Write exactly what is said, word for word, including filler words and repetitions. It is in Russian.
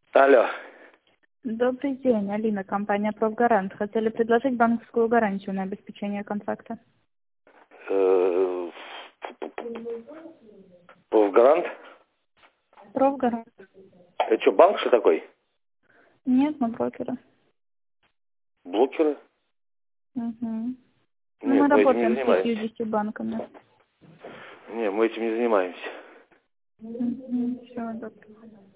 Алло. Добрый день, Алина, компания «Профгарант». Хотели предложить банковскую гарантию на обеспечение контракта. Э, Профгарант? «Профгарант». Это что, банк что такой? Нет, мы брокеры. Блокеры? Угу. Ну, мы Нет, мы этим не работаем с занимаемся. пятьюдесятью банками. Нет, мы этим не занимаемся. Угу. Все, доктор.